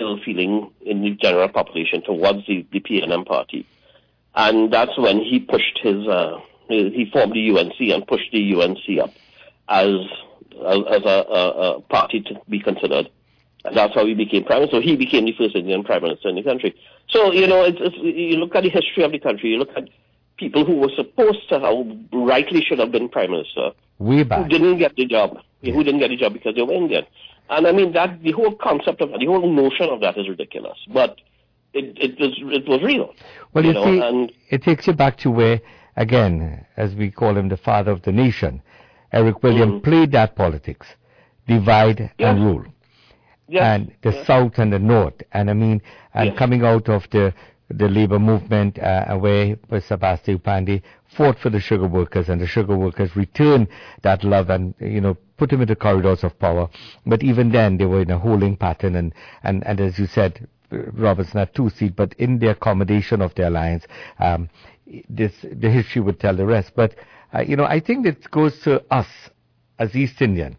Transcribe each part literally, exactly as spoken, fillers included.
ill feeling in the general population towards the, the P N M party. And that's when he pushed his, uh, he formed the U N C and pushed the U N C up as, as, as a, a, a party to be considered. And that's how he became prime minister. So he became the first Indian prime minister in the country. So, you know, it's, it's, you look at the history of the country, you look at people who were supposed to have, rightly should have been prime minister, way back, who didn't get the job, yeah. who didn't get the job because they were Indian. And I mean, that, the whole concept of that, the whole notion of that is ridiculous. But it, it was, it was real. Well, you, you know, see, and it takes you back to where, again, as we call him, the father of the nation, Eric Williams mm-hmm. played that politics, divide yeah. and rule. Yes. And the yes. South and the North, and I mean, and yes. coming out of the the labor movement, uh, where Sabasti Upande fought for the sugar workers, and the sugar workers returned that love and, you know, put him in the corridors of power. But even then, they were in a holding pattern, and, and, and as you said, Robertson had two seats, but in the accommodation of the alliance, um, this the history would tell the rest. But, uh, you know, I think it goes to us as East Indian.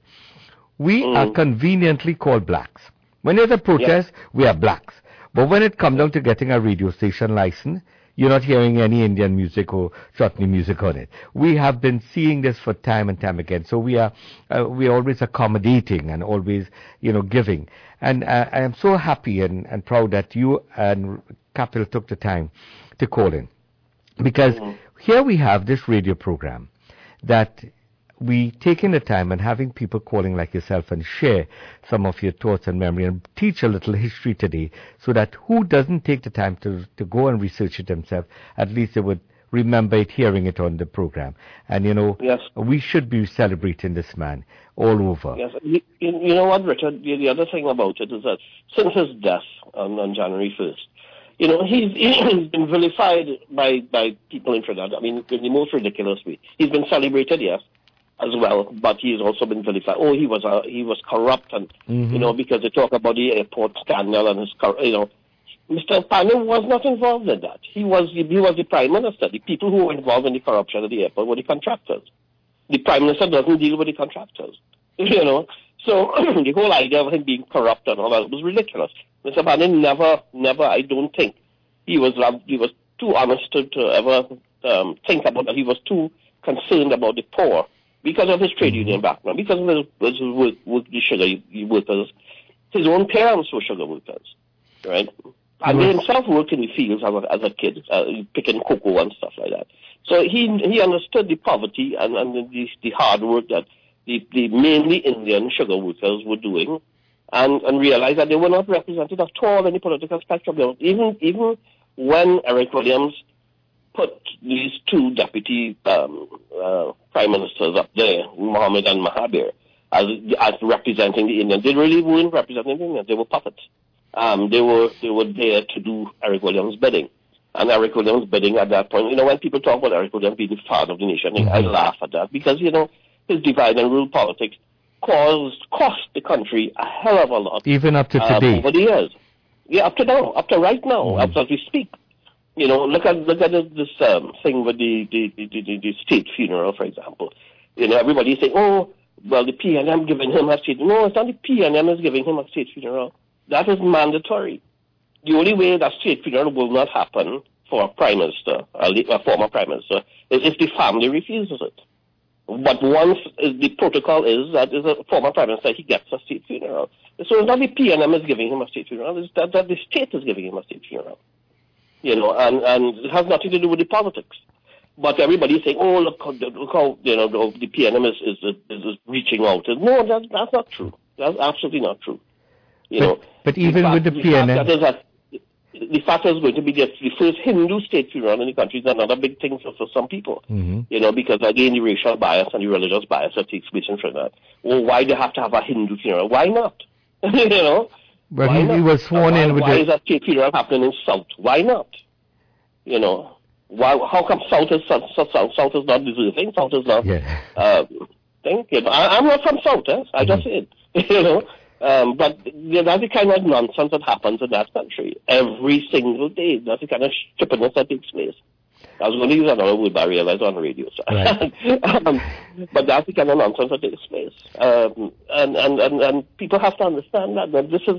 We mm. are conveniently called blacks. When there's a protest, yep. we are blacks. But when it comes down to getting a radio station license, you're not hearing any Indian music or chutney music on it. We have been seeing this for time and time again. So we are uh, we are always accommodating and always, you know, giving. And uh, I am so happy and, and proud that you and Capital took the time to call in. Because mm. here we have this radio program that we taking the time and having people calling like yourself and share some of your thoughts and memory and teach a little history today, so that who doesn't take the time to, to go and research it themselves, at least they would remember it, hearing it on the program. And, you know, yes. we should be celebrating this man all over. Yes, you, you know what, Richard, the, the other thing about it is that since his death on, on January first, you know, he's, he's been vilified by, by people in Trinidad. I mean, in the most ridiculous way. He's been celebrated, yes, as well, but he's also been vilified. Oh, he was uh, he was corrupt, and mm-hmm. you know, because they talk about the airport scandal and his, you know, Mister Upande was not involved in that. He was he was the prime minister. The people who were involved in the corruption at the airport were the contractors. The prime minister doesn't deal with the contractors, you know. So the whole idea of him being corrupt and all that was ridiculous. Mister Upande never, never, I don't think he was he was too honest to, to ever um, think about that. He was too concerned about the poor. Because of his trade mm-hmm. union background, because of his, his work with the sugar workers, his own parents were sugar workers, right? And he himself worked in the fields as a, as a kid, uh, picking cocoa and stuff like that. So he he understood the poverty and, and the, the hard work that the, the mainly Indian sugar workers were doing, and, and realized that they were not represented at all in the political spectrum. Even, even when Eric Williams put these two deputy um, uh, prime ministers up there, Mohammed and Mahabir, as, as representing the Indians. They really weren't representing the Indians. They were puppets. Um, they were they were there to do Eric Williams' bidding. And Eric Williams' bidding at that point, you know, when people talk about Eric Williams being the father of the nation, mm-hmm. I laugh at that because, you know, his divide and rule politics caused cost the country a hell of a lot. Even up to today. Um, over the years. Yeah, up to now, up to right now, mm-hmm. up to as we speak. You know, look at look at this um, thing with the the, the, the the state funeral, for example. You know, everybody's saying, oh, well, the P N M giving him a state. No, it's not the P N M is giving him a state funeral. That is mandatory. The only way that state funeral will not happen for a prime minister, a, a former prime minister, is if the family refuses it. But once uh, the protocol is that is a former prime minister, he gets a state funeral. So it's not the P N M is giving him a state funeral, it's that, that the state is giving him a state funeral. You know, and, and it has nothing to do with the politics. But everybody's saying, oh, look, look how, you know, the, the P N M is, is, is, is reaching out. No, that, that's not true. That's absolutely not true. You but, know, but even fact, with the, the P N M... That is that the fact that it's going to be the, the first Hindu state funeral in the country is another big thing for, for some people. Mm-hmm. You know, because again, the racial bias and the religious bias that takes place in Trinidad. Well, why do they have to have a Hindu funeral? Why not? you know? But he, he was sworn why, in with Why the... is that state funeral happening in South? Why not? You know, why? How come South is South, South, South is not deserving? South is not. Yeah. Uh, thing. You know, I, I'm not from South. Eh? I mm-hmm. just said. You know, um, but you know, that's the kind of nonsense that happens in that country every single day. That's the kind of stupidness that takes place. I was going to use another word, but I realized on the radio. So. Right. um, but that's the kind of nonsense that takes place. Um, and, and, and, and people have to understand that, that this is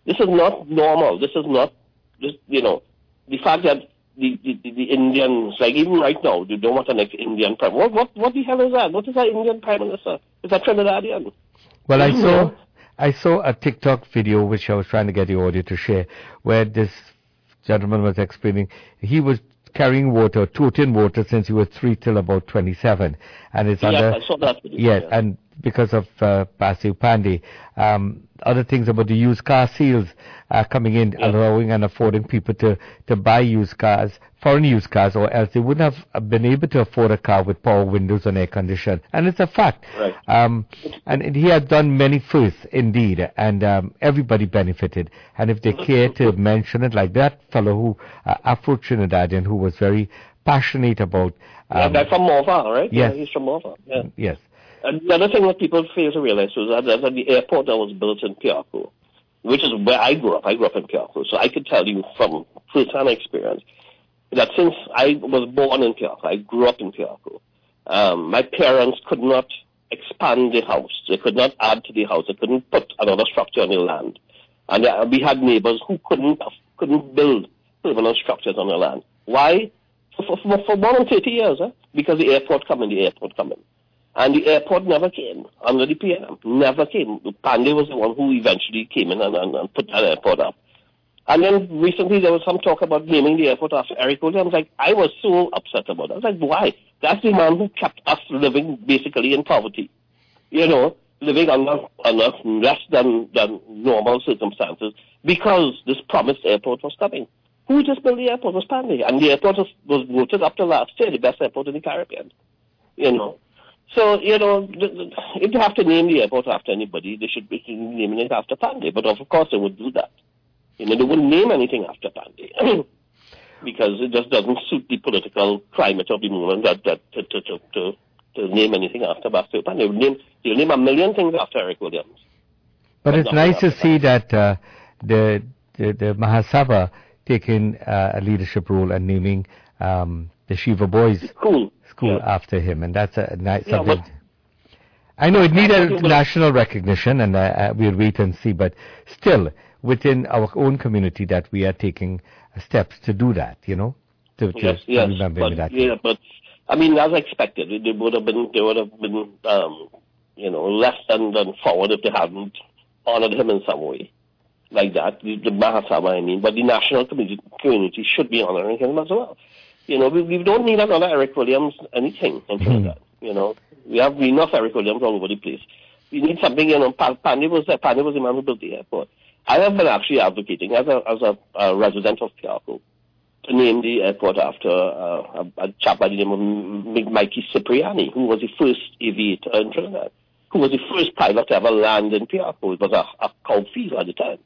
This is not normal. This is not, just, you know, the fact that the, the, the Indians, like even right now, they don't want an Indian prime. What, what, what the hell is that? What is that Indian prime minister? Is that Trinidadian? Well, I saw, I saw a TikTok video which I was trying to get the audio to share, where this gentleman was explaining he was carrying water, toting water since he was three till about twenty-seven, and it's yes, under. I saw that video. Yes, yeah. and because of uh, Basu Pandey, um, other things about the used car sales uh, coming in, yeah. allowing and affording people to to buy used cars, foreign used cars, or else they wouldn't have been able to afford a car with power windows and air condition. And it's a fact. Right. Um, and, and he has done many firsts indeed, and um, everybody benefited. And if they care to mention it, like that fellow who, uh, Afro Trinidadian, who was very passionate about. Um, yeah, guy from Morval, right? Yes. Yeah, he's from Morval. Yeah. Yes. And the other thing that people fail to realize was that, that the airport that was built in Piarco, which is where I grew up. I grew up in Piarco, so I could tell you from first-hand experience that since I was born in Piarco, I grew up in Piarco, um, my parents could not expand the house. They could not add to the house. They couldn't put another structure on the land. And uh, we had neighbors who couldn't couldn't build permanent structures on the land. Why? For, for, for more than thirty years, eh? Because the airport coming, the airport coming. And the airport never came under the P M. Never came. Pandey was the one who eventually came in and, and, and put that airport up. And then recently there was some talk about naming the airport after Eric Williams. Like, I was so upset about it. I was like, why? That's the man who kept us living basically in poverty. You know, living under, under less than, than normal circumstances because this promised airport was coming. Who just built the airport was Pandey. And the airport was, was voted up to last year the best airport in the Caribbean. You know. So, you know, if they have to name the airport after anybody, they should be naming it after Pandey. But of course they would do that. You know, they wouldn't name anything after Pandey because it just doesn't suit the political climate of the moment that, that to, to, to, to, to name anything after Basu Pandey. They would name, they would name a million things after Eric Williams. But, but it's nice to see that uh, the, the the Mahasabha taking uh, a leadership role and naming um, the Shiva Boys cool. School yeah. after him, and that's a nice yeah, something. I know it needed national recognition, and uh, uh, we'll wait and see. But still, within our own community, that we are taking steps to do that. You know, to, to, yes, to yes, remember but, that. Yeah, but I mean, as expected, they would have been, they would have been, um, you know, less than, than forward if they hadn't honored him in some way, like that. The, the Mahasabha, I mean, but the national community, community should be honoring him as well. You know, we, we don't need another Eric Williams anything in Trinidad. Mm-hmm. You know, we have enough Eric Williams all over the place. We need something, you know, Pandey was there. Pandey was the man who built the airport. I have been actually advocating as a, as a, a resident of Piarco to name the airport after uh, a, a chap by the name of Mikey Cipriani, who was the first aviator in Trinidad, who was the first pilot to ever land in Piarco. It was a, a cow field at the time.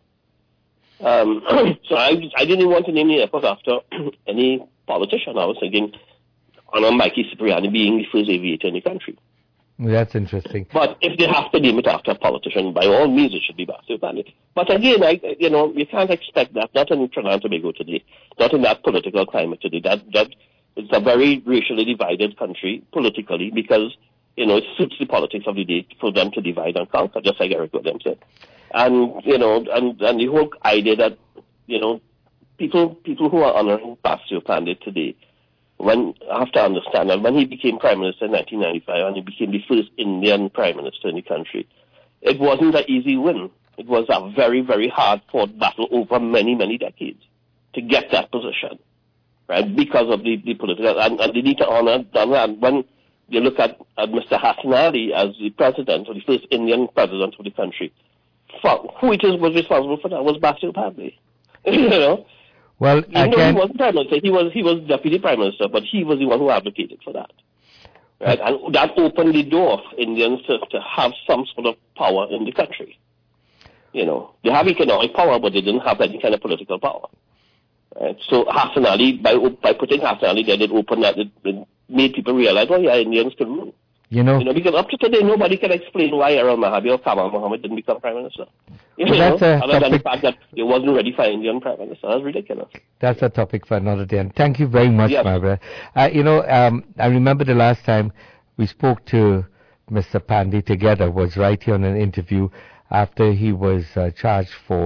Um, so I, I didn't want to name the airport after any politician. I was thinking on Mikey Cipriani being the first aviator in the country. That's interesting. But if they have to name it after a politician, by all means it should be Basu Pandey. But again, I, you know, you can't expect that, not in Trinidad and Tobago today, not in that political climate today. That, that it's a very racially divided country politically because, you know, it suits the politics of the day for them to divide and conquer, just like Eric Williams said. And, you know, and, and the whole idea that, you know, people, people who are honoring Basu Pandey today, when I have to understand that when he became Prime Minister in nineteen ninety-five and he became the first Indian Prime Minister in the country, it wasn't an easy win. It was a very, very hard-fought battle over many, many decades to get that position, right, because of the, the political, and, and they need to honor that. And when you look at, at Mister Hassan Ali as the president, or the first Indian president of the country, for, who it is was responsible for that was Basu Pandey, you know. Well, Even though he wasn't Prime Minister, he was, he was Deputy Prime Minister, but he was the one who advocated for that. Right? And that opened the door for Indians to, to have some sort of power in the country. You know, they have economic power, but they didn't have any kind of political power. Right? So Hassan Ali, by, by putting Hassan Ali there, it opened that, it, it made people realize, oh yeah, Indians can rule. You know, you know, because up to today, nobody can explain why Errol Mahabir or Kamal Mohammed didn't become Prime Minister. You well, know, that's a other topic, than the fact that it wasn't ready for Indian Prime Minister. That's ridiculous. That's a topic for another day. And thank you very much, yes. my brother. Uh, you know, um, I remember the last time we spoke to Mister Pandey together was right here on an interview after he was uh, charged for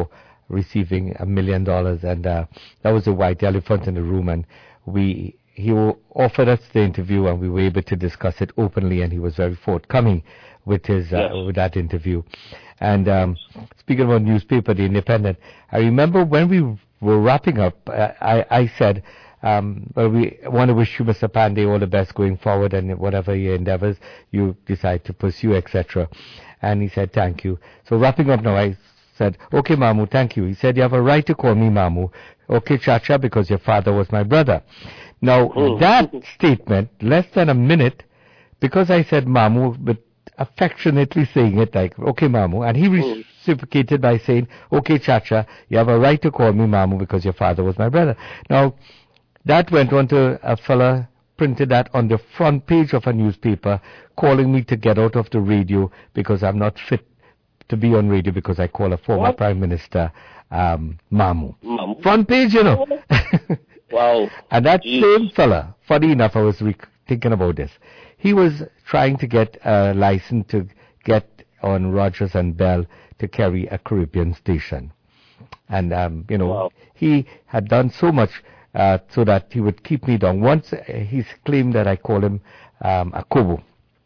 receiving a million dollars, and uh, that was a white elephant in the room, and we he offered us the interview, and we were able to discuss it openly, and he was very forthcoming with his uh, Yes. with that interview. And um, speaking about newspaper, The Independent, I remember when we were wrapping up, uh, I, I said, um, well, we want to wish you, Mister Pandey, all the best going forward, and whatever your endeavors you decide to pursue, et cetera. And he said, thank you. So wrapping up now, I said, okay, Mamu, thank you. He said, you have a right to call me Mamu. Okay, Chacha, because your father was my brother. Now, Oh. that statement, less than a minute, because I said Mamu, but affectionately saying it like, okay, Mamu, and he reciprocated by saying, okay, Chacha, you have a right to call me Mamu because your father was my brother. Now, that went on to a fella printed that on the front page of a newspaper, calling me to get out of the radio because I'm not fit to be on radio because I call a former What? Prime Minister um, Mamu. Mamu? Front page, you know. Wow. And that Jeez. same fella, funny enough, I was re- thinking about this. He was trying to get a license to get on Rogers and Bell to carry a Caribbean station. And, um, you know, Wow. he had done so much uh, so that he would keep me down. Once uh, he's claimed that I call him um, a Kobo.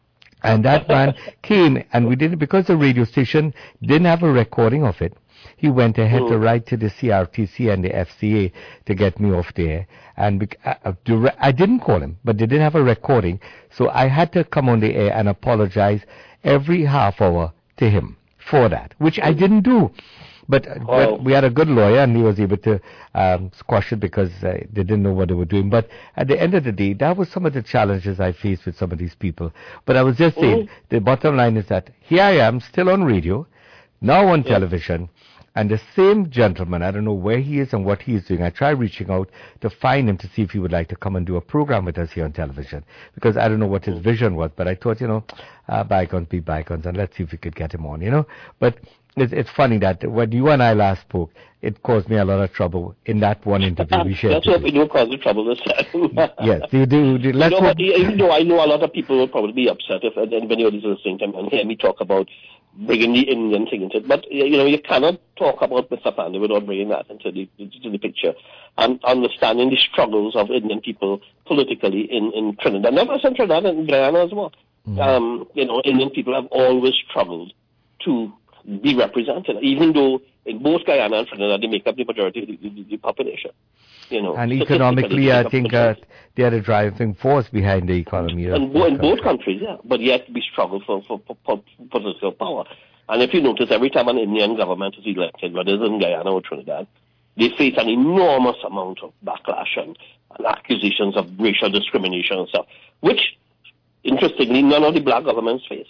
And that man came, and we did it because the radio station didn't have a recording of it. He went ahead Mm. to write to the C R T C and the F C A to get me off the air. And bec- uh, uh, dire- I didn't call him, but they didn't have a recording. So I had to come on the air and apologize every half hour to him for that, which I didn't do. But, uh, Wow. but we had a good lawyer, and he was able to um, squash it because uh, they didn't know what they were doing. But at the end of the day, that was some of the challenges I faced with some of these people. But I was just saying, Mhm. the bottom line is that here I am, still on radio, now on Yeah. television, and the same gentleman, I don't know where he is and what he is doing. I tried reaching out to find him to see if he would like to come and do a program with us here on television, because I don't know what his vision was, but I thought, you know, uh, bygones be bygones, and let's see if we could get him on, you know. But it's, it's funny that when you and I last spoke, it caused me a lot of trouble in that one interview we shared. Let's hope we today. don't cause the trouble this time. Yes, you do. do- Let's you know hope. what, even though I know a lot of people will probably be upset if anybody is listening to me and hear me talk about bringing the Indian thing into it. But, you know, you cannot talk about Mister Pandey without bringing that into the, into the picture and understanding the struggles of Indian people politically in, in Trinidad. Not just in Trinidad, in Guyana as well. Mm. Um, you know, Indian people have always struggled to be represented, even though in both Guyana and Trinidad they make up the majority of the, the, the population. You know, And statistically, economically, they I make up the think uh, majority. they are the driving force behind the economy. of in, bo- in the both country. countries, yeah. But yet we struggle for, for, for, for political power. And if you notice, every time an Indian government is elected, whether it's in Guyana or Trinidad, they face an enormous amount of backlash and, and accusations of racial discrimination and stuff, which, interestingly, none of the black governments face,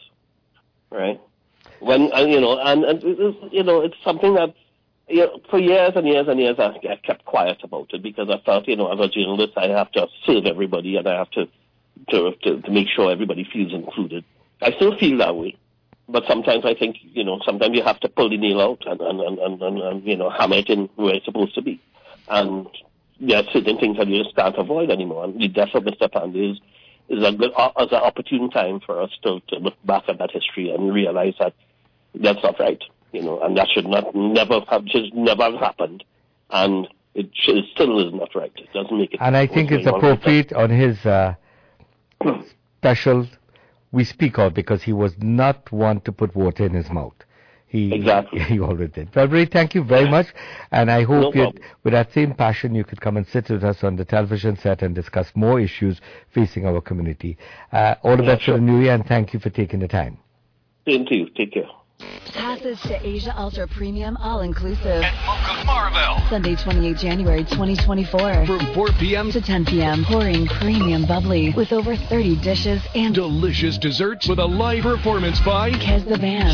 right? When, and, you know, and, and it is, you know, it's something that, you know, for years and years and years I, I kept quiet about it because I felt, you know, as a journalist, I have to serve everybody and I have to, to, to, to make sure everybody feels included. I still feel that way. But sometimes I think, you know, sometimes you have to pull the nail out and, and, and, and, and, and you know, hammer it in where it's supposed to be. And there are certain things that you just can't avoid anymore. And the death of Mister Pandey is, is a good, uh, is an opportune time for us to, to look back at that history and realize that that's not right, you know, and that should not, never have, should never have happened. And it, should, it still is not right. It doesn't make it. And I think it's what's going on with appropriate on his uh, special we speak of, because he was not one to put water in his mouth. He, Exactly. He always did. Well, Ray, thank you very much. And I hope No you, problem. with that same passion, you could come and sit with us on the television set and discuss more issues facing our community. Uh, all the Yeah, best sure. for the new year, and thank you for taking the time. Same to you. Take care. Passage to Asia Ultra Premium All-Inclusive. At Mocha Marvel. Sunday, twenty-eighth January twenty twenty-four. From four p.m. To ten p.m. Pouring premium bubbly with over thirty dishes and delicious desserts with a live performance by Kez the Band.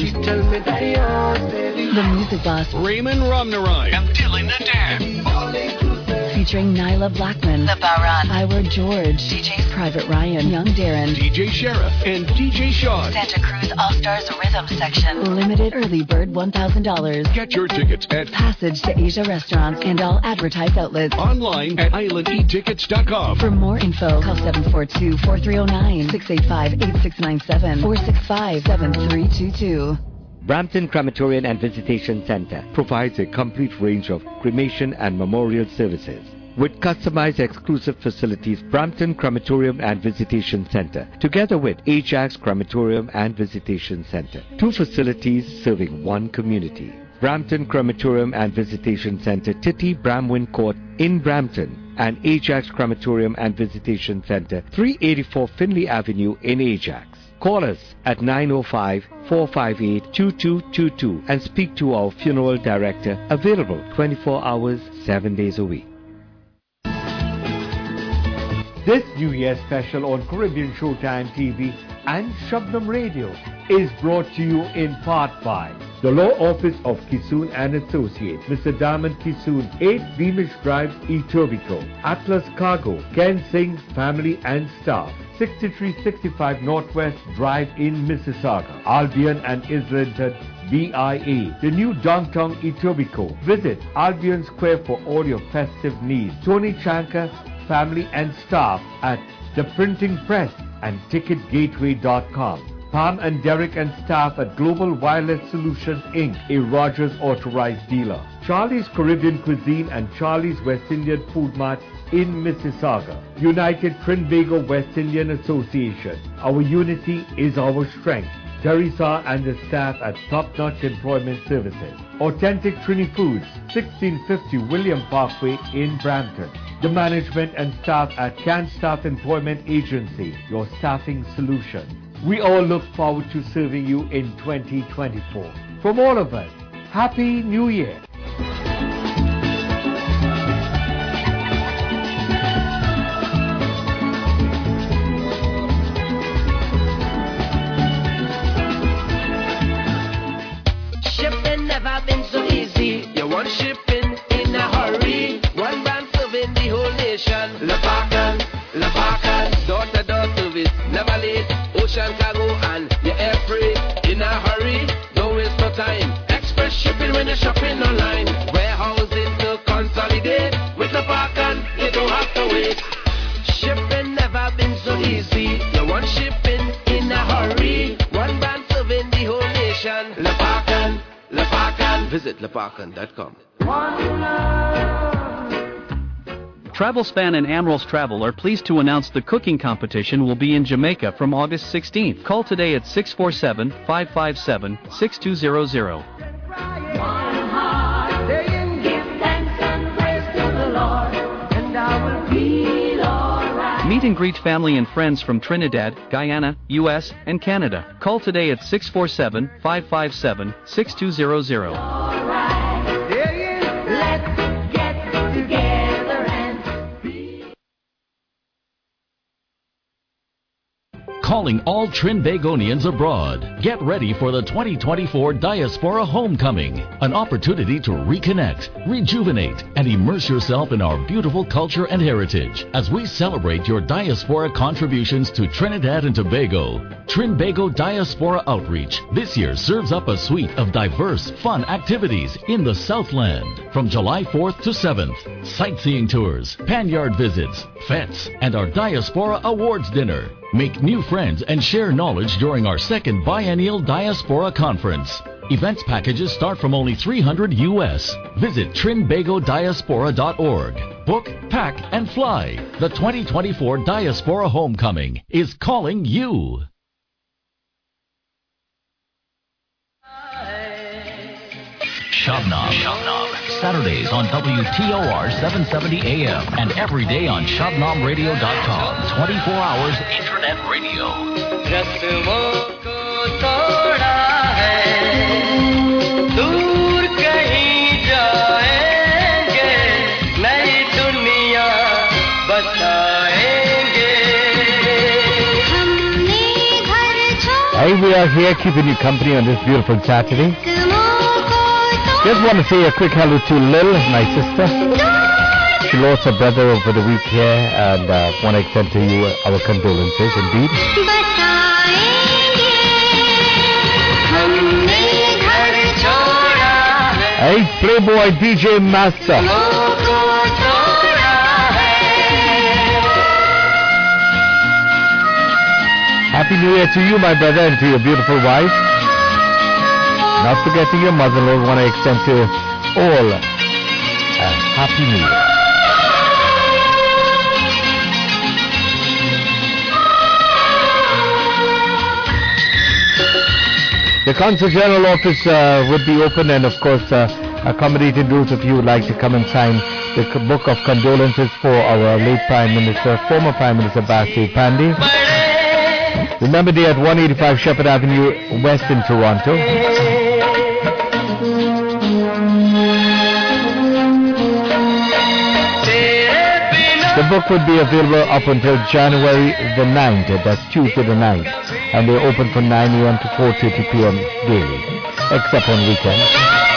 The Music Boss. Raymond Romnarine and Dylan the Dad. Featuring Nyla Blackman. The Baron. Iwer George. D J Private Ryan. Young Darren. D J Sheriff and D J Sean. Santa Cruz All-Stars Rhythm Section. Limited early bird one thousand dollars. Get your tickets at Passage to Asia restaurants and all advertised outlets. online at island e tickets dot com. For more info, call seven four two, four three zero nine, six eight five, eight six nine seven, or six five, seven three two two. Brampton Crematorium and Visitation Center provides a complete range of cremation and memorial services. With customized exclusive facilities, Brampton Crematorium and Visitation Center, together with Ajax Crematorium and Visitation Center, two facilities serving one community. Brampton Crematorium and Visitation Center, Titty Bramwin Court in Brampton, and Ajax Crematorium and Visitation Center, three eighty-four Finley Avenue in Ajax. Call us at nine oh five, four five eight, two two two two and speak to our funeral director, available twenty-four hours, seven days a week. This New Year special on Caribbean Showtime T V and Shabnam Radio is brought to you in part by the Law Office of Kisoon and Associates, Mister Daman Kisoon, eight Beamish Drive, Etobicoke, Atlas Cargo, Ken Singh, family and staff, sixty-three sixty-five Northwest Drive in Mississauga, Albion and Islington, B I A, the new downtown Etobicoke. Visit Albion Square for all your festive needs. Tony Chanka, family and staff at The Printing Press and ticket gateway dot com. Pam and Derek and staff at Global Wireless Solutions Incorporated, a Rogers authorized dealer. Charlie's Caribbean Cuisine and Charlie's West Indian Food Mart in Mississauga. United Trinbago West Indian Association. Our unity is our strength. Teresa and the staff at Top Notch Employment Services. Authentic Trini Foods, sixteen fifty William Parkway in Brampton. The management and staff at Can Staff Employment Agency, your staffing solution. We all look forward to serving you in twenty twenty-four. From all of us, Happy New Year! Shipping never been so easy. You want shipping in a hurry. One brand serving the whole nation. Labakan, Labakan, door to door service, never late. Ocean cargo and your air freight in a hurry. Don't waste no time. Express shipping when you're shopping online. Warehousing to consolidate. With Labakan, you don't have to wait. Shipping never been so easy. You want shipping in a hurry. One brand serving the whole nation. Labakan, Labakan. Visit labakan dot com. TravelSpan and Amrose Travel are pleased to announce the cooking competition will be in Jamaica from August sixteenth. Call today at six four seven, five five seven, six two zero zero. Meet and greet family and friends from Trinidad, Guyana, U S, and Canada. Call today at six four seven, five five seven, six two zero zero. Calling all Trinbagonians abroad. Get ready for the twenty twenty-four Diaspora Homecoming, an opportunity to reconnect, rejuvenate, and immerse yourself in our beautiful culture and heritage as we celebrate your diaspora contributions to Trinidad and Tobago. Trinbago Diaspora Outreach this year serves up a suite of diverse, fun activities in the Southland from July fourth to seventh. Sightseeing tours, panyard visits, fetes, and our Diaspora Awards Dinner. Make new friends and share knowledge during our second biennial Diaspora Conference. Events packages start from only three hundred U S. Visit trinbago diaspora dot org. Book, pack, and fly. The twenty twenty-four Diaspora Homecoming is calling you. Shabnam. Shabnam. Saturdays on W T O R seven seventy A M and every day on shabnam radio dot com. twenty-four hours internet radio. Hey, we are here keeping you company on this beautiful Saturday. Just want to say a quick hello to Lil, my sister. She lost her brother over the week here, and uh, want to extend to you our condolences indeed. Hey, Playboy D J Master. Happy New Year to you, my brother, and to your beautiful wife. Not forgetting your mother-in-law, want to extend to all a happy new year. The Consul General office uh, would be open, and of course uh, accommodated those of you who would like to come and sign the book of condolences for our late Prime Minister, former Prime Minister Basudev Pandey. Remember, they at one eighty-five Shepherd Avenue West in Toronto. The book would be available up until January the ninth, that's Tuesday the ninth, and they're open from nine a.m. to four thirty p.m. daily, except on weekends.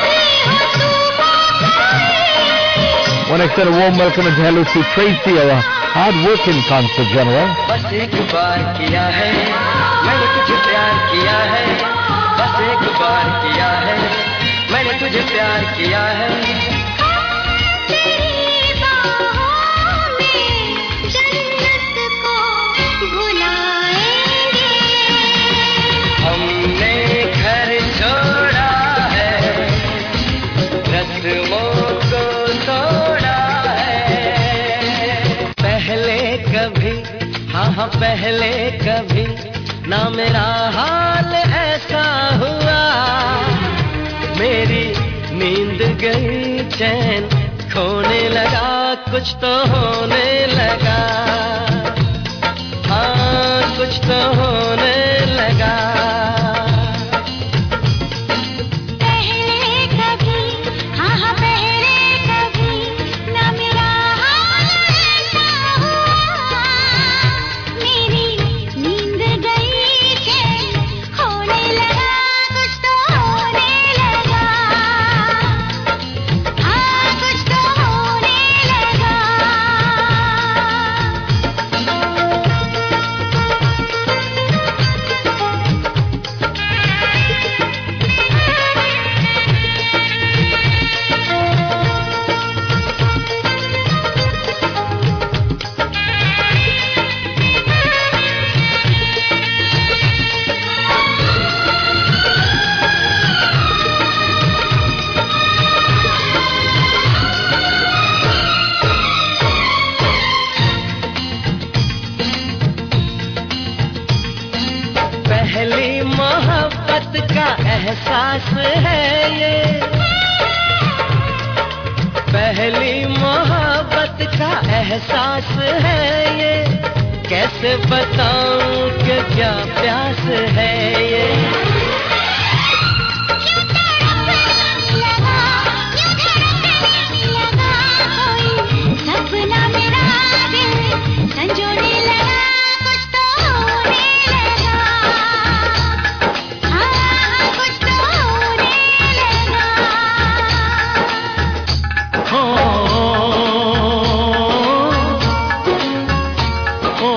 Want to extend a warm welcome and hello to Tracy, our hard-working Consul General. बस एक बार किया है मैंने तुझे प्यार किया है बस एक बार किया है मैंने तुझे प्यार किया है हमने घर छोड़ा है रस्मों को तोड़ा है पहले कभी हाँ हाँ पहले कभी ना मेरा हाल ऐसा हुआ मेरी नींद गई चैन खोने लगा कुछ तो होने लगा हाँ कुछ तो होने लगा पहली मोहब्बत का एहसास है ये पहली मोहब्बत का एहसास है ये कैसे बताऊं कि क्या प्यास है ये सपना मेरा दिल संजोने लगा कुछ तो होने लगा हाँ कुछ तो होने लगा हो हो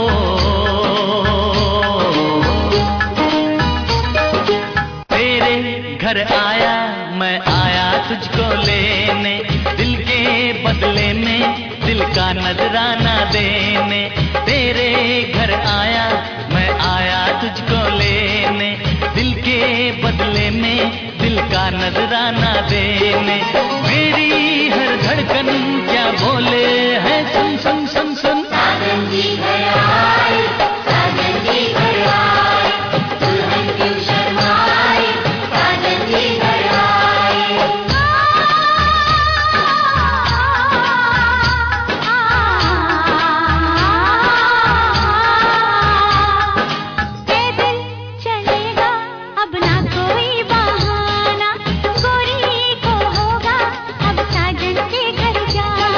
तेरे घर आया मैं आया तुझको लेने दिल के बदले में दिल का नजराना देने तेरे घर आया मैं आया तुझको लेने दिल के बदले में दिल का नजराना देने मेरी हर धड़कन क्या बोले है सुन सुन सुन सुन साजन जी घर आए साजन जी घर आए दुल्हन क्यों शर्माए साजन जी घर आए गोरी को होगा अब साजन के घर जाना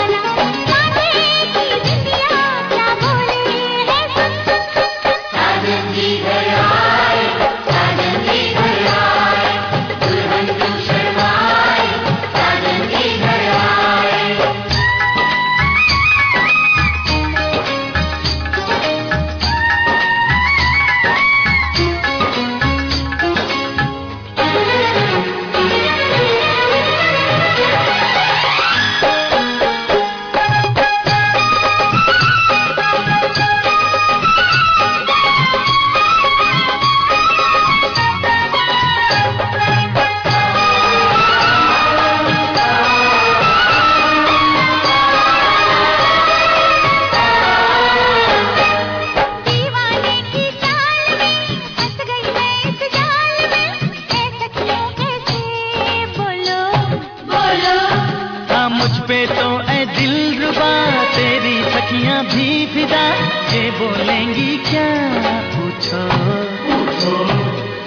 तो ऐ दिलरुबा तेरी सखियां भी फिदा, ये बोलेंगी क्या पूछो पूछो।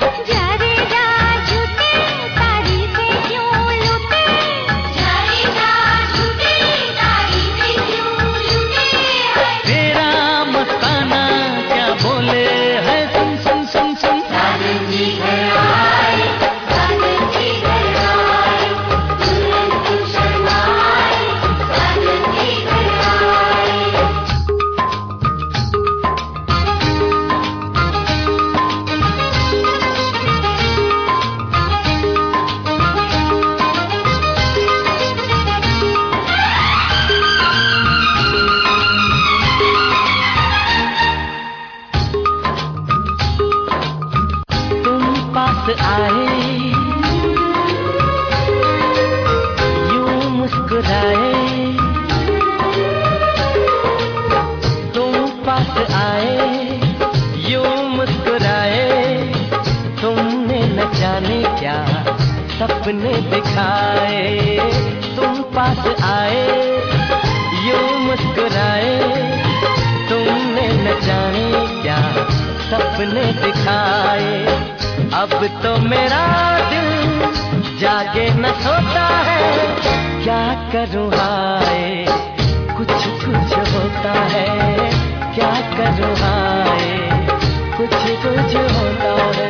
सपने दिखाए, तुम पास आए, यूं मुस्कुराए, तुमने न जाने क्या सपने दिखाए। अब तो मेरा दिल जागे न सोता है, क्या करूँ हाय कुछ कुछ होता है, क्या करूँ हाय कुछ कुछ होता है।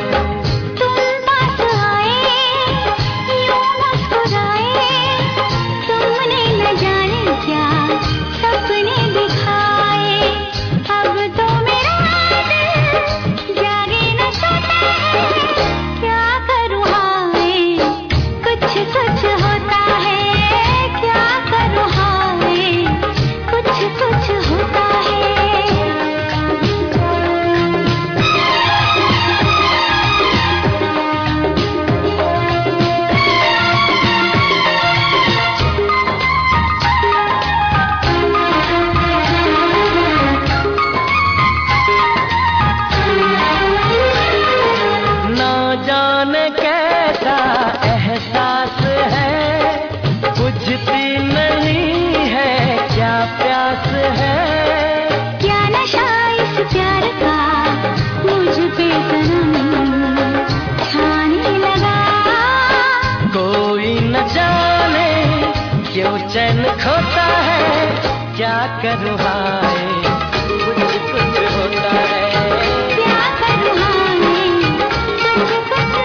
चैन खोता है, क्या करूँ हाय कुछ कुछ होता है, क्या करूँ हाय कुछ कुछ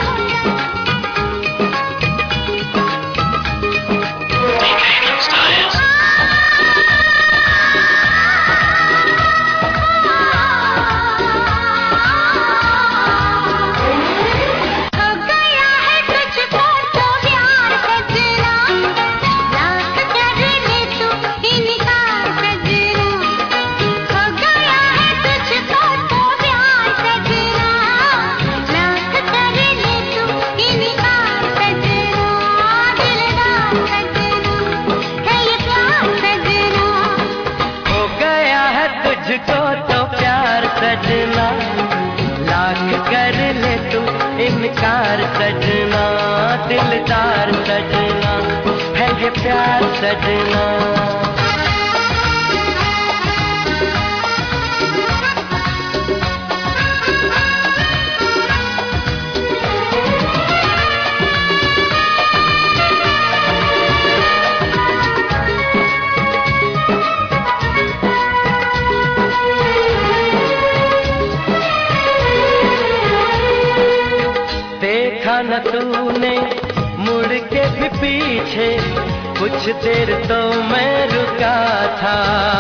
सजना, दिलदार सजना, है ये प्यार सजना। न तूने मुड़ के भी पीछे, कुछ देर तो मैं रुका था,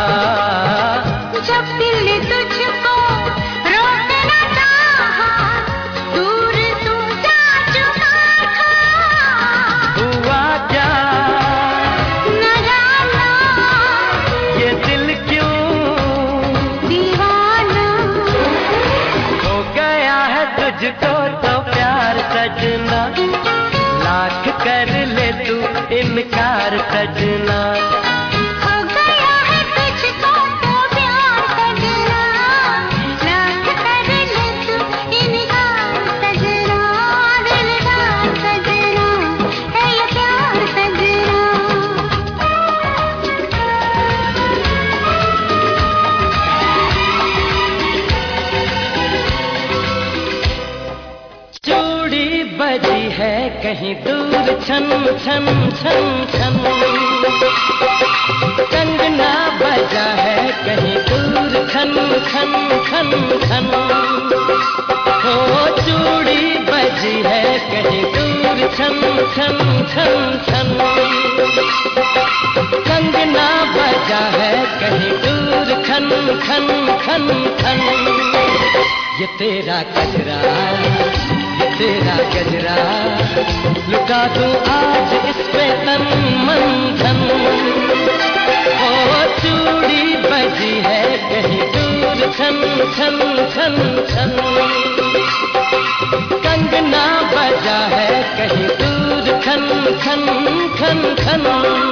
जब दिल ने तुझको रोकना चाहा, दूर तू जा चुका था। हुआ क्या न जाना, ये दिल क्यों दीवाना हो गया है तुझको तो प्यार सजना, लाख कर ले तू इनकार सजना। हो गया है कहीं दूर छन छन छन छन कंगना बजा है कहीं दूर खन खन खन खन हो चूड़ी बजी है कहीं दूर छन छन छन छन कंगना बजा है कहीं दूर खन खन खन खन ये तेरा गजरा ये तेरा गजरा लुटा दूं आज इस पे तन मन धन ओ चूड़ी बजी है कहीं दूर छन छन छन छन कंगना बजा है कहीं दूर खन खन खन खन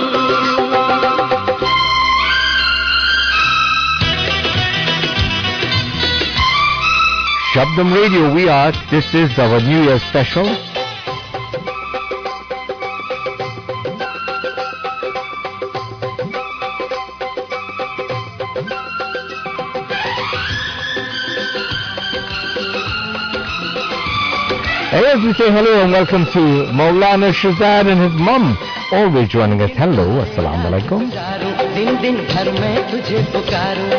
Shabdam Radio, we are, this is our New Year special. As we say hello and welcome to Maulana Shazad and his mum, always joining us. Hello, assalamu alaikum. दिन दिन भर में तुझे पुकारूं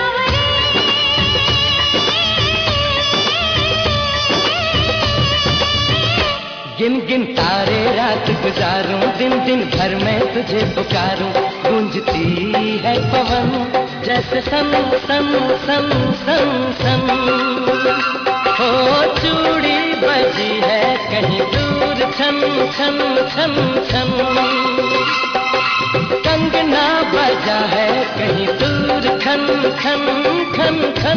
गिन गिन तारे रात गुजारूं दिन दिन भर में तुझे पुकारूं गूंजती है पवन जैसे सन सन सन सन सन हो चूड़ी बजी है कहीं दूर छन छन छन छन कंगना बजा है कहीं दूर खन खन खन खन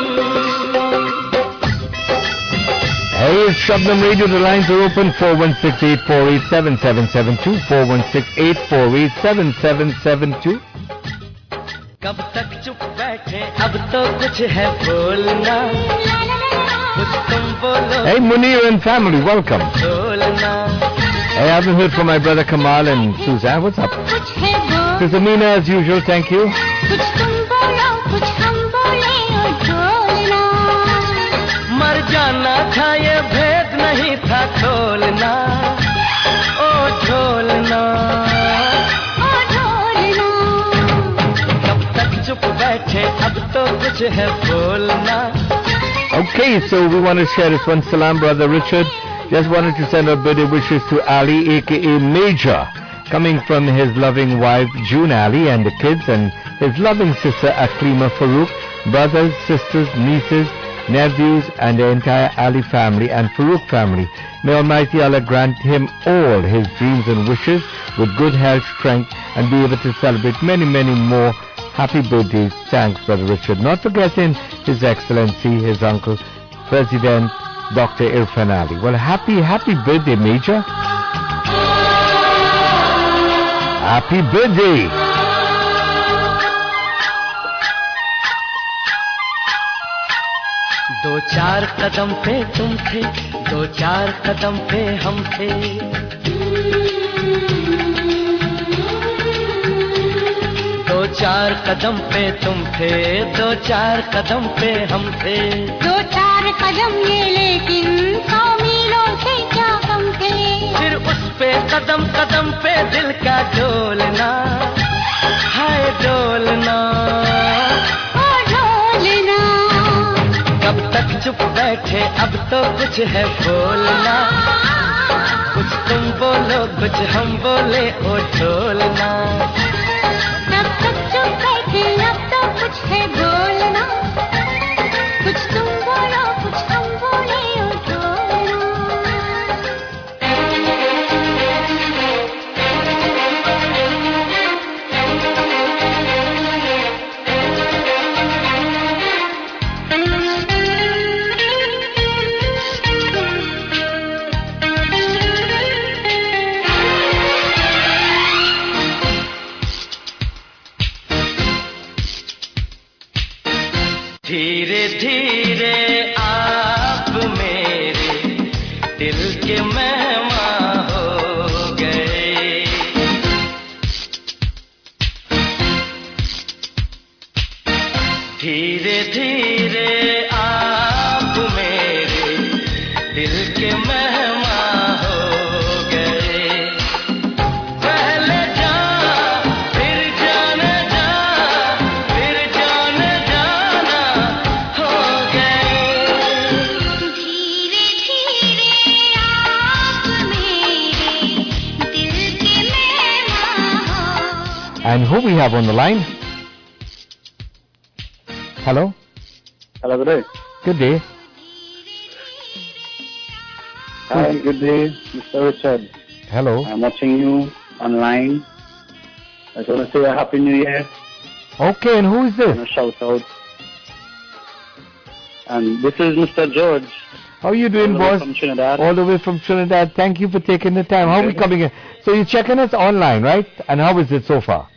Hey, it's Shabdam Radio. The lines are open four one six, eight four eight, seven seven seven two, four one six, eight four eight, seven seven seven two. कब तक चुप बैठे अब तो कुछ है बोलना कुछ तुम बोलो Hey, Munir and family, welcome. बोलना Hey, I haven't heard from my brother Kamal and Suzanne. What's up? Sister Amina, as usual, thank you. कुछ तुम बोलो कुछ हम बोले और बोलना मर जाना था ये भेद नहीं था खोलना ओ ढोलना ओ ढोलना कब तक चुप बैठे अब तो कुछ है बोलना. Okay, so we want to share this one. Salam, Brother Richard. Just wanted to send our birthday wishes to Ali, aka Major, coming from his loving wife June Ali and the kids, and his loving sister Aklima Farouk, brothers, sisters, nieces, nephews, and the entire Ali family and Farouk family. May Almighty Allah grant him all his dreams and wishes with good health, strength, and be able to celebrate many, many more happy birthdays. Thanks, Brother Richard. Not forgetting His Excellency, his uncle, President Doctor Irfan Ali. Well, happy, happy birthday, Major. Happy birthday. दो चार कदम पे तुम थे दो चार कदम पे हम थे दो चार कदम पे तुम थे दो चार कदम पे हम थे दो चार कदम ये लेकिन सौ मीलों से क्या कम थे फिर उस पे कदम कदम पे दिल का डोलना हाय डोलना ओ डोलना कब तक चुप बैठे अब तो कुछ है बोलना कुछ तुम बोलो कुछ हम बोले ओ ढोलना कब तक चुप बैठे अब तो कुछ है बोलना कुछ तुम बोलो कुछ हम बोले ओ धीरे धीरे आप मेरे दिल के मेहमान हो गए धीरे धीरे आप मेरे दिल के मेहमान हो And who we have on the line? Hello? Hello, good day. Good day. Hi, good day, Mister Richard. Hello. I'm watching you online. I just want to say a Happy New Year. Okay, and who is this? And a shout out. And this is Mister George. How are you doing, all the way boss? From Trinidad. All the way from Trinidad. Thank you for taking the time. How are we coming in? So you're checking us online, right? And how is it so far?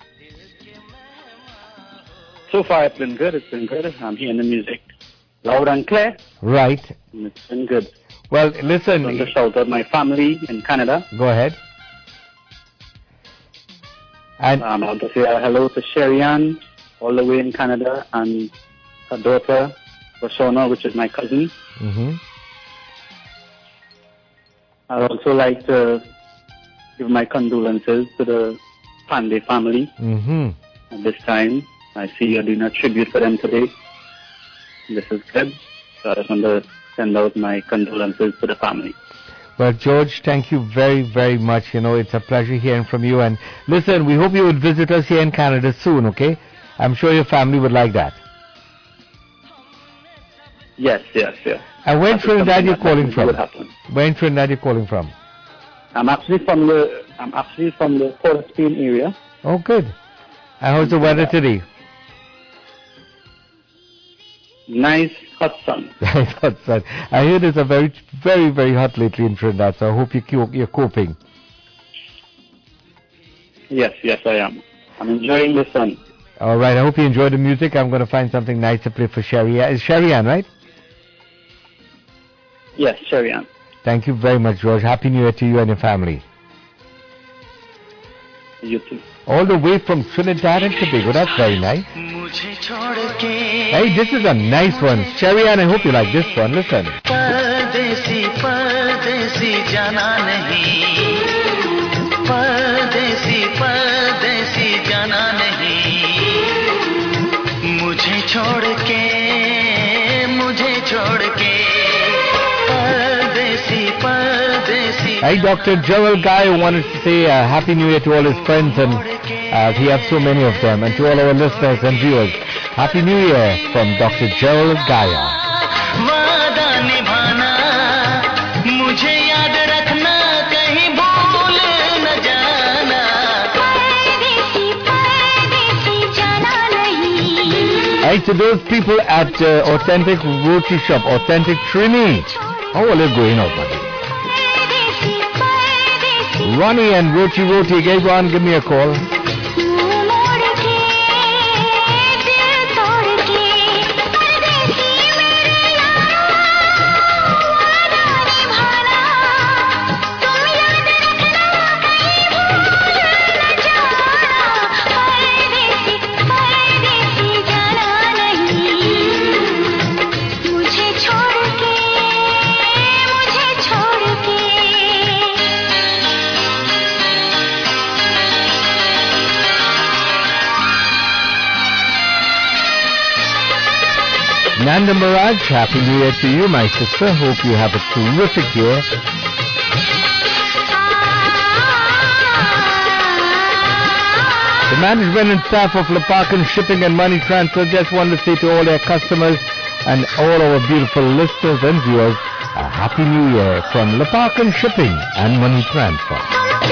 So far, it's been good. It's been good. I'm hearing the music loud and clear. Right. And it's been good. Well, listen. I want to shout out my family in Canada. Go ahead. And um, I want to say uh, hello to Sherry Ann, all the way in Canada, and her daughter, Roshona, which is my cousin. Mm-hmm. I'd also like to give my condolences to the Pandey family. Mm-hmm. At this time, I see you're doing a tribute for them today. This is good. So I just want to send out my condolences to the family. Well, George, thank you very, very much. You know, it's a pleasure hearing from you. And listen, we hope you would visit us here in Canada soon, okay? I'm sure your family would like that. Yes, yes, yes. And where in That is Trinidad you're something that calling definitely from? would happen. Where in Trinidad you're calling from? I'm actually from the I'm actually from the Port of Spain area. Oh, good. And how's the weather today? Nice hot sun. Nice hot sun. I hear it's a very, very, very hot lately in Trinidad, so I hope you co- you're coping. Yes, yes, I am. I'm enjoying the sun. All right. I hope you enjoy the music. I'm going to find something nice to play for Sherry. Is Sherry Ann, right? Yes, Sherry Ann. Thank you very much, George. Happy New Year to you and your family. You too. All the way from Trinidad and Tobago. That's very nice. Hey, this is a nice one. Sherry Ann, I hope you like this one. Listen. परदेसी परदेसी जाना नहीं परदेसी परदेसी जाना नहीं मुझे छोड़ के मुझे छोड़ के परदेसी परदेसी. Hey, Doctor Joel Guy wanted to say uh, Happy New Year to all his friends, and uh, he has so many of them, and to all our listeners and viewers. Happy New Year from Doctor Joel Gaya. वादा निभाना मुझे याद रखना कहीं भूल न जाना परदेसी परदेसी जाना नहीं. Hey, to those people at uh, Authentic Roti Shop, Authentic Trini. How are they going out, buddy? Ronnie and Roti Roti, go on, give me a call. Nanda Miraj, Happy New Year to you, my sister. Hope you have a terrific year. The management and staff of Lepakan Shipping and Money Transfer just want to say to all their customers and all our beautiful listeners and viewers, a Happy New Year from Lepakan Shipping and Money Transfer.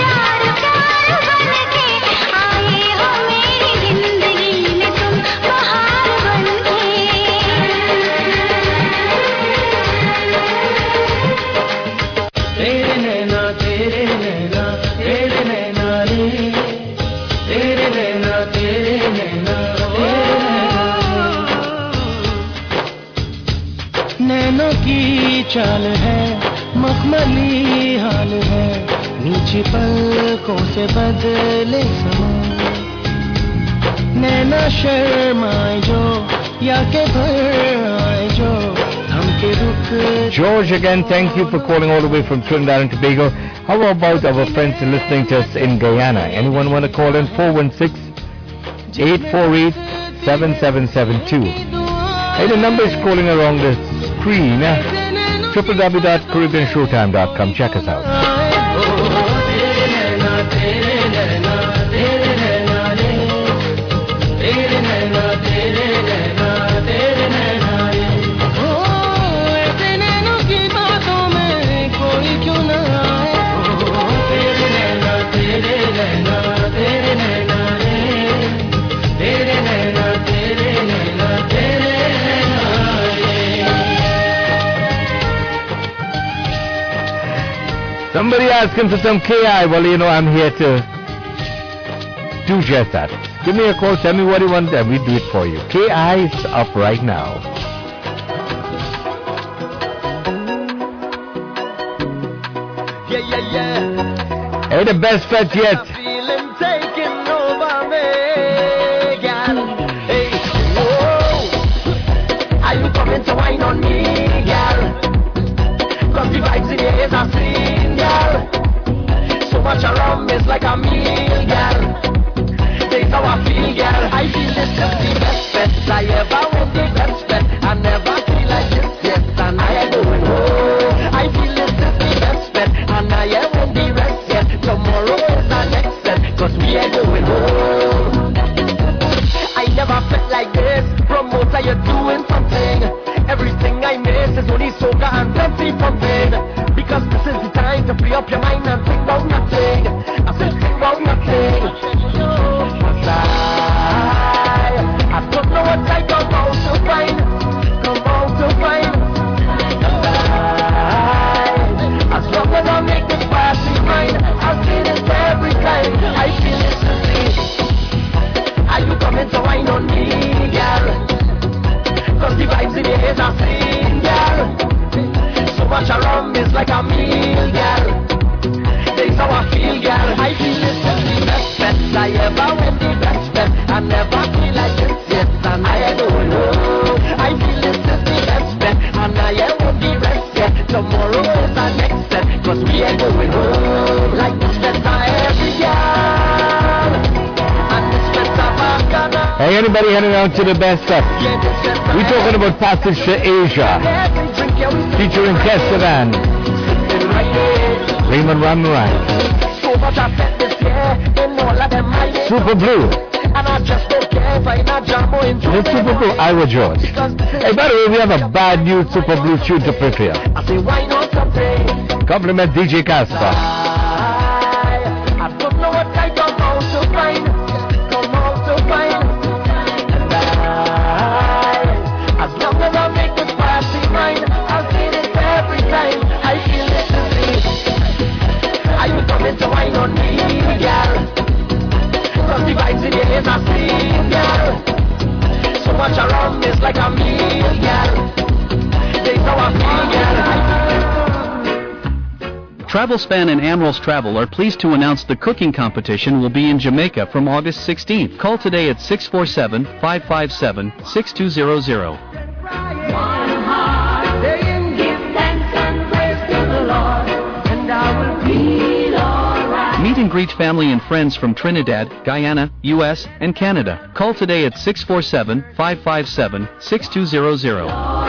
चाल है मखमली हाल है नीची पलकों से बदले समा नैना शर्माए जो या के भर आए जो हमके रुक. George, again, thank you for calling all the way from Trinidad and Tobago. How about our friends listening to us in Guyana? Anyone want to call in? four one six, eight four eight, seven seven seven two. Hey, the number is calling along the screen. w w w dot caribbean showtime dot com. Check us out. Somebody asking for some K I. Well, you know, I'm here to do just that. Give me a call, tell me what you want, and we do it for you. K I is up right now. Yeah, yeah, yeah. Hey, the best fete yet. Feeling taking over me, girl. Hey, whoa. Are you coming to wine on me, girl? Cause the vibes in the air are seen, girl. So much around me is like a meal, girl. That's how I feel, girl. I feel this is the best fete I ever want, the best fete. I never feel like this yet, and I ain't going home. I feel this is the best fete, and I ain't want the rest yet. Tomorrow is the next set, cause we ain't going home. I never felt like this. Promoter, you're doing something. Everything I miss is only soca and plenty pumping. Because this is the time to free up your mind and think about nothing. I said think about nothing. Cause I, I don't know what I come out to find. Come out to find. And I, as long as I make this party mine, I'll see this every time. I feel it to see. Are you coming to wine on me, girl? Cause the vibes in the air are seen, girl. So much around me is like a meal, girl. That's how I feel, girl. I feel this is the best fete I ever went, the best fete. I never feel like this yet, and I ain't going home. I feel this is the best fete, and I ain't won't be rest yet. Tomorrow is the next set, cause we ain't going home. Like this fete are every girl, and this fete are Bacana. Hey, anybody heading out to the best fete? We're talking about Passage to Asia, featuring Kesavan, Raymond Ramrine, Super Blue, the Super Blue, Ira George. Hey, by the way, we have a bad new Super Blue tune to prepare. Compliment D J Casper. I don't know what I come out to find, come out to find. And I, as long as I make this party mine, I'll see this every time. I feel it to see. Are you coming to wine on me, girl? Cause the vibes in the air are seen, girl. So much around me is like a meal, girl. That's how I feel, girl. TravelSpan and Amrels Travel are pleased to announce the cooking competition will be in Jamaica from August sixteenth. Call today at six four seven, five five seven, six two zero zero. Meet and greet family and friends from Trinidad, Guyana, U S, and Canada. Call today at six four seven, five five seven, six two zero zero.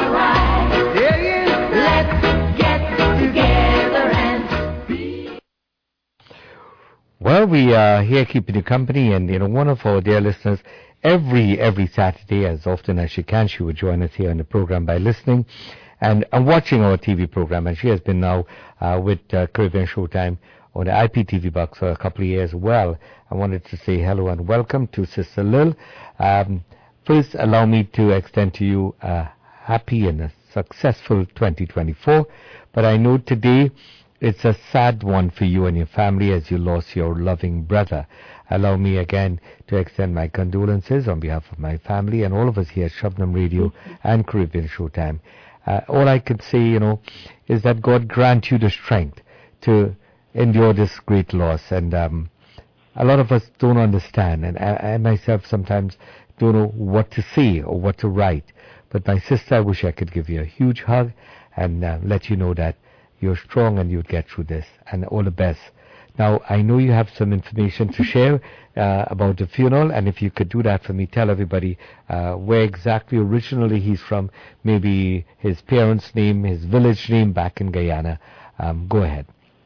Well, we are here keeping you company, and you know, one of our dear listeners, every every Saturday, as often as she can, she would join us here on the program by listening and, and watching our T V program. And she has been now uh, with uh, Caribbean Showtime on the I P T V box for a couple of years. Well, I wanted to say hello and welcome to Sister Lil. Um, first, allow me to extend to you a happy and a successful twenty twenty-four. But I know today it's a sad one for you and your family as you lost your loving brother. Allow me again to extend my condolences on behalf of my family and all of us here at Shabnam Radio and Caribbean Showtime. Uh, all I could say, you know, is that God grant you the strength to endure this great loss. And um, a lot of us don't understand, and I, I myself sometimes don't know what to say or what to write. But my sister, I wish I could give you a huge hug and uh, let you know that you're strong and you'll get through this, and all the best. Now, I know you have some information to share uh, about the funeral, and if you could do that for me, tell everybody uh, where exactly originally he's from, maybe his parents' name, his village name back in Guyana. Um, go ahead.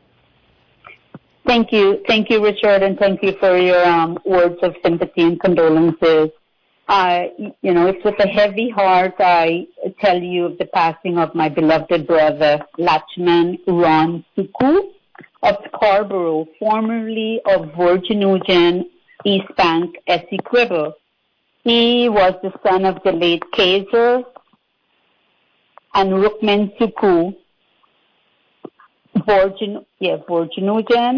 Thank you. Thank you, Richard, and thank you for your um, words of sympathy and condolences. Uh, you know, it's with a heavy heart I tell you of the passing of my beloved brother, Lachman Ron Suku of Scarborough, formerly of Virgin East Bank, Essequibo. He was the son of the late Kaiser and Rukman Suku, Virgin, yeah, Virginogen.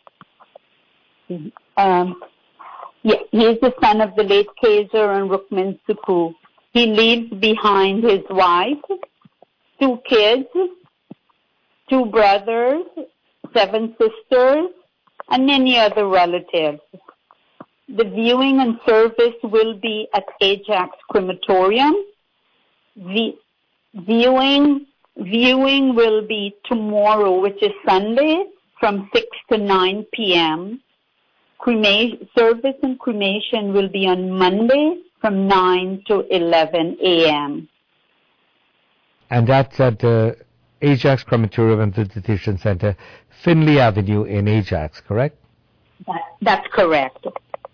Um, yeah, he is the son of the late Kaiser and Rukmin Suku. He leaves behind his wife, two kids, two brothers, seven sisters, and many other relatives. The viewing and service will be at Ajax Crematorium. The viewing viewing will be tomorrow, which is Sunday, from six to nine p.m. Cremation service and cremation will be on Monday from nine to eleven a.m. And that's at the Ajax Crematorium and Visitation Center, Finley Avenue in Ajax, correct? That, that's correct.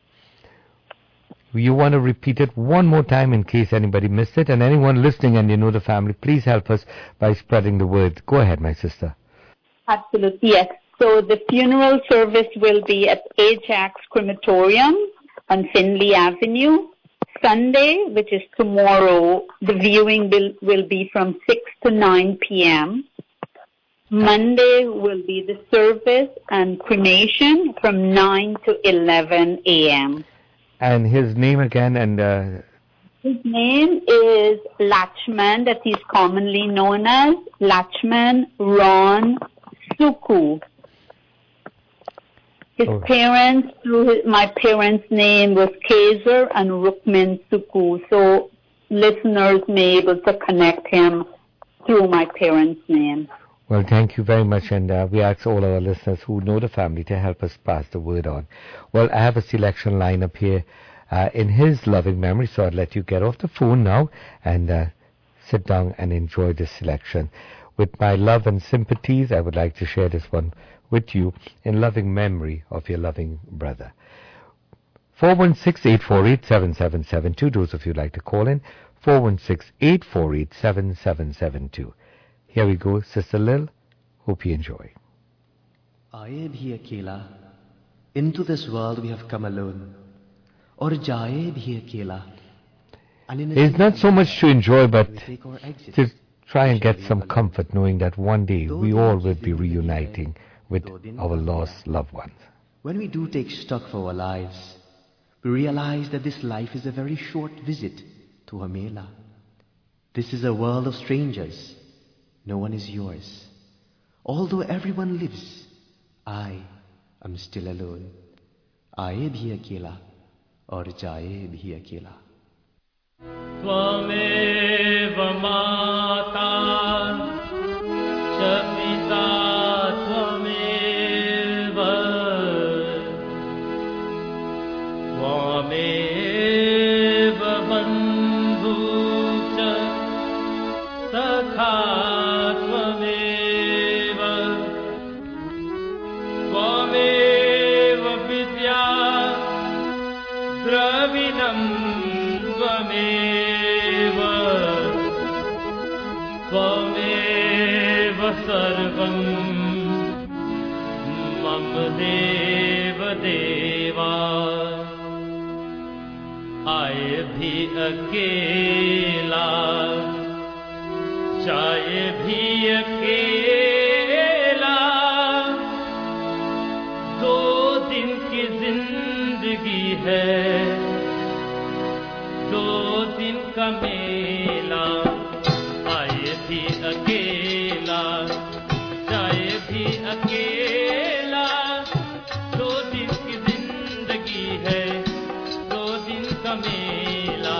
You want to repeat it one more time in case anybody missed it, and anyone listening and you know the family, please help us by spreading the word. Go ahead, my sister. Absolutely, yes. So the funeral service will be at Ajax Crematorium on Finley Avenue. Sunday, which is tomorrow, the viewing will, will be from six to nine p.m. Monday will be the service and cremation from nine to eleven a.m. And his name again and... Uh... His name is Lachman, that he's commonly known as Lachman Ron Suku. His oh. parents, through his, my parents' name was Kaiser and Rukmin Suku, so listeners may be able to connect him through my parents' name. Well, thank you very much, and uh, we ask all our listeners who know the family to help us pass the word on. Well, I have a selection lineup here uh, in his loving memory, so I'll let you get off the phone now and uh, sit down and enjoy this selection. With my love and sympathies, I would like to share this one with you in loving memory of your loving brother. four one six, eight four eight, seven seven seven two, those of you who like to call in, four one six, eight four eight, seven seven seven two. Here we go, Sister Lil. Hope you enjoy. Aaye bhi akela, into this world we have come alone. Aur jaaye bhi akela. There's not so much to enjoy, but to try and get some comfort knowing that one day we all will be reuniting with our lost loved ones. When we do take stock for our lives, we realize that this life is a very short visit to a mela. This is a world of strangers. No one is yours. Although everyone lives, I am still alone. Aaye bhi akela, aur jaaye bhi akela. Tvameva mata cha pita tvameva tvameva bandhu cha sakha tvameva tvameva vidya dravinam tvameva tvameva sarvam mam deva deva. Aaye bhi akela, jaaye bhi akela. Do din ki zindagi hai, do din ka mela. Aaye bhi akela, jaaye bhi akela. Do din ki zindagi hai, do din ka mela.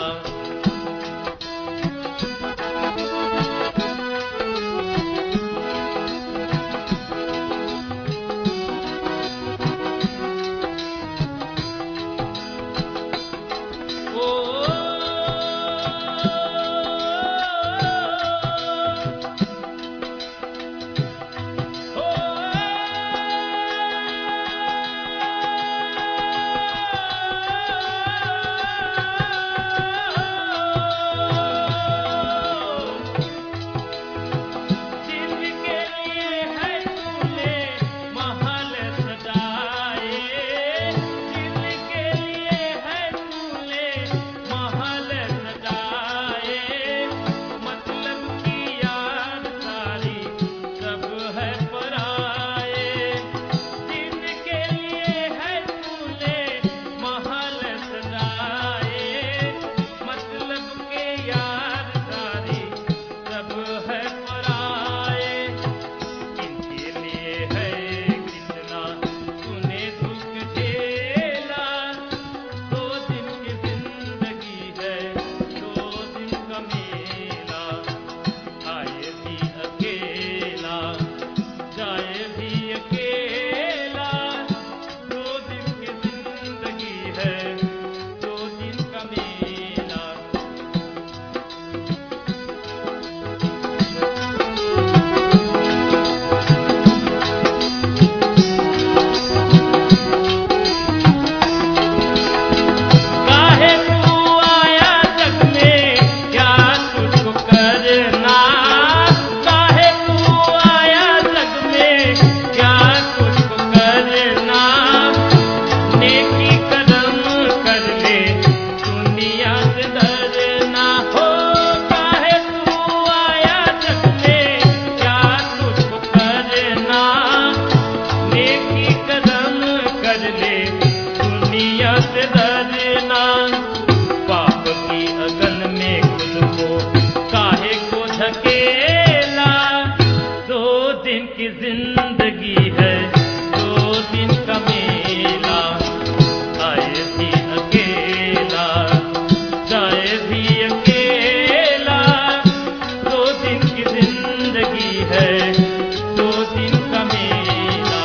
की जिंदगी है दो दिन का मेला आए भी अकेला जाए भी अकेला दो दिन की जिंदगी है दो दिन का मेला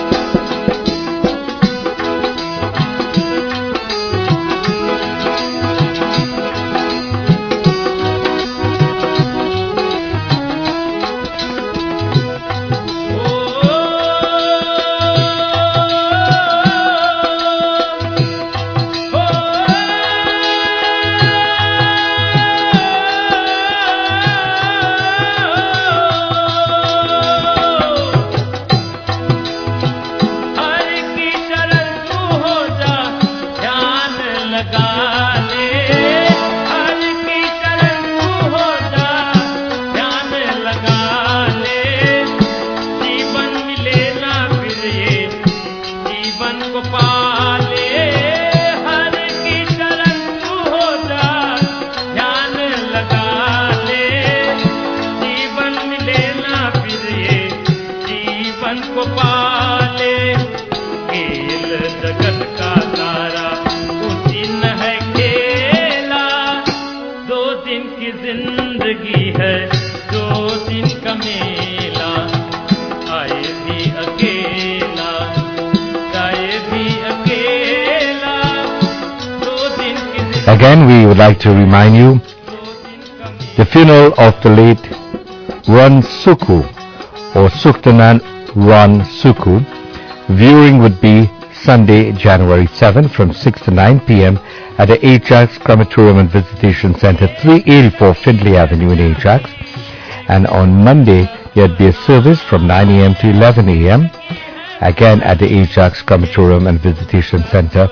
Again, we would like to remind you the funeral of the late Ron Suku or Suktanan Ron Suku. Viewing would be Sunday, January seventh from six to nine p.m. at the Ajax Crematorium and Visitation Center, three eighty-four Findlay Avenue in Ajax. And on Monday, there'd be a service from nine a.m. to eleven a.m. again at the Ajax Crematorium and Visitation Center.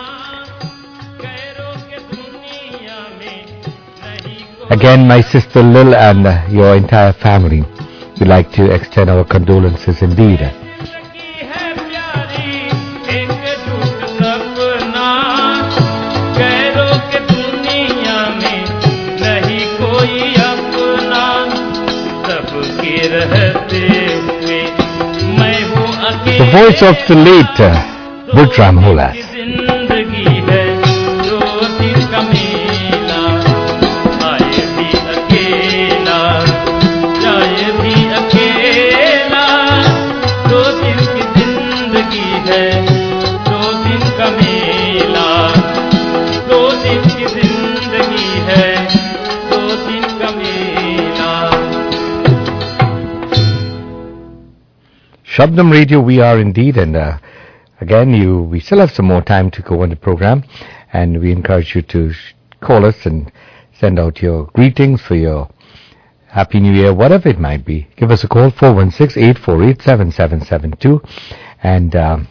Again, my sister Lil and uh, your entire family, we'd like to extend our condolences indeed. The voice of the late uh, Bertram Holas. Shabdam Radio, we are indeed, and uh, again, you we still have some more time to go on the program, and we encourage you to sh- call us and send out your greetings for your Happy New Year, whatever it might be. Give us a call, four one six, eight four eight, seven seven seven two, and um,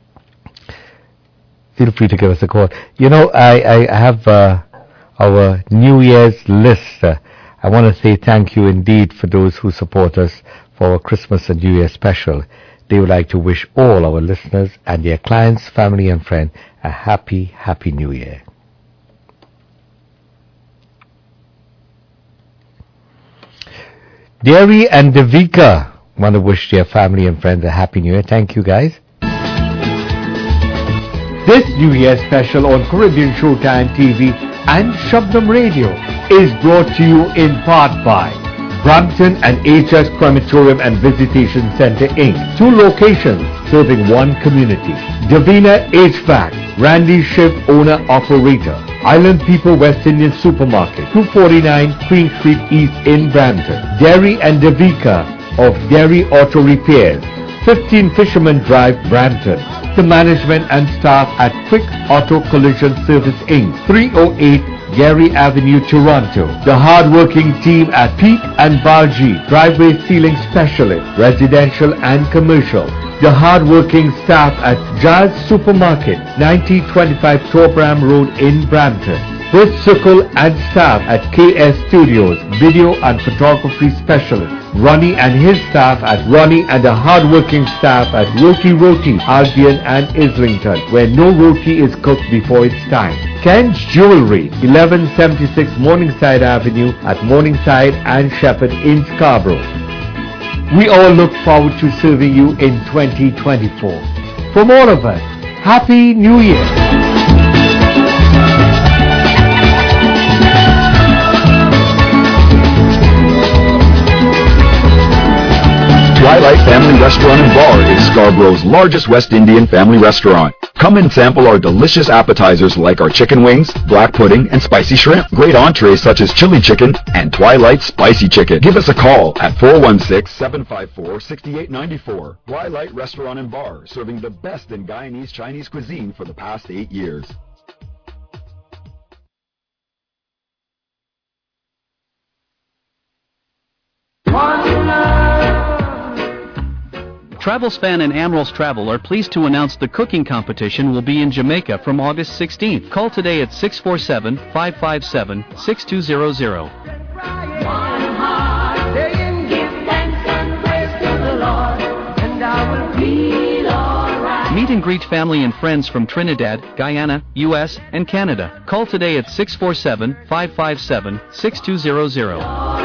feel free to give us a call. You know, I, I have uh, our New Year's list. Uh, I want to say thank you indeed for those who support us for our Christmas and New Year special. They would like to wish all our listeners and their clients, family and friends a happy, happy New Year. Derry and Devika want to wish their family and friends a happy New Year. Thank you, guys. This New Year special on Caribbean Showtime T V and Shabdam Radio is brought to you in part by Brampton and H S Crematorium and Visitation Center, Incorporated. Two locations serving one community. Davina H V A C, Randy Ship, owner-operator. Island People West Indian Supermarket, two forty-nine Queen Street East in Brampton. Derry and Devika of Derry Auto Repairs, fifteen Fisherman Drive, Brampton. The management and staff at Quick Auto Collision Service, Incorporated, three oh eight Gary Avenue, Toronto. The hard-working team at Pete and Balji, driveway sealing specialist, residential and commercial. The hard-working staff at Giles Supermarket, ninety twenty-five Torbram Road in Brampton. Chris Sukul and staff at K S Studios, video and photography specialist. Ronnie and his staff at Ronnie and the hard-working staff at Roti Roti, Albion and Islington, where no roti is cooked before its time. Ken's Jewelry, eleven seventy-six Morningside Avenue at Morningside and Shepherd in Scarborough. we all look forward to serving you in twenty twenty-four. From all of us, Happy New Year! Twilight Family Restaurant and Bar is Scarborough's largest West Indian family restaurant. Come and sample our delicious appetizers like our chicken wings, black pudding, and spicy shrimp. Great entrees such as chili chicken and Twilight Spicy Chicken. Give us a call at four one six, seven five four, six eight nine four. Twilight Restaurant and Bar, serving the best in Guyanese Chinese cuisine for the past eight years. Travelspan and Amrals Travel are pleased to announce the cooking competition will be in Jamaica from August sixteenth. Call today at six four seven, five five seven, six two zero zero. Meet and greet family and friends from Trinidad, Guyana, U S, and Canada. Call today at six four seven, five five seven, six two zero zero.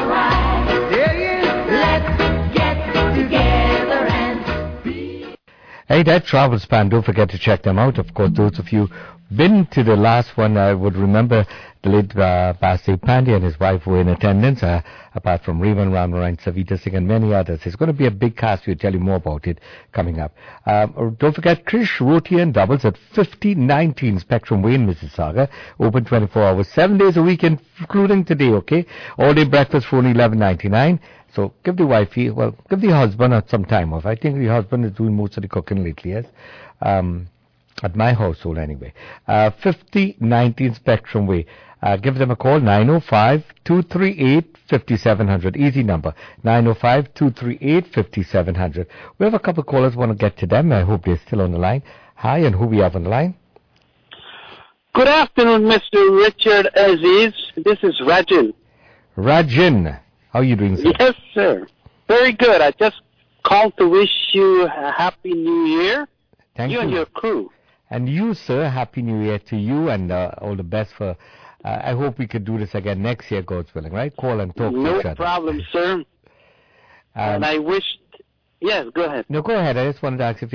Hey, that Travelspan, don't forget to check them out. Of course, those of you been to the last one, I would remember the late uh, Basudev Pandey and his wife were in attendance, uh, apart from Revan Ramarayan, Savita Singh, and many others. It's going to be a big cast. We'll tell you more about it coming up. Um, don't forget Krish Roti and Doubles at fifty nineteen Spectrum Way in Mississauga. Open twenty-four hours, seven days a week, including today, okay? All-day breakfast for only eleven ninety-nine. So give the wifey, well, give the husband some time off. I think the husband is doing most of the cooking lately, yes? Um, at my household anyway. Uh, fifty nineteen Spectrum Way. Uh, give them a call, nine oh five, two three eight, five seven zero zero. Easy number, nine oh five, two three eight, five seven zero zero. We have a couple of callers, want to get to them. I hope they're still on the line. Hi, and who we have on the line? Good afternoon, Mister Richard Aziz. This is Rajin. Rajin. How are you doing, sir? Yes, sir. Very good. I just called to wish you a happy new year. Thank you. You and your crew. And you, sir, happy new year to you, and uh, all the best for... Uh, I hope we could do this again next year, God's willing, right? Call and talk no to each other. No problem, sir. Um, and I wish... Yes, go ahead. No, go ahead. I just wanted to ask if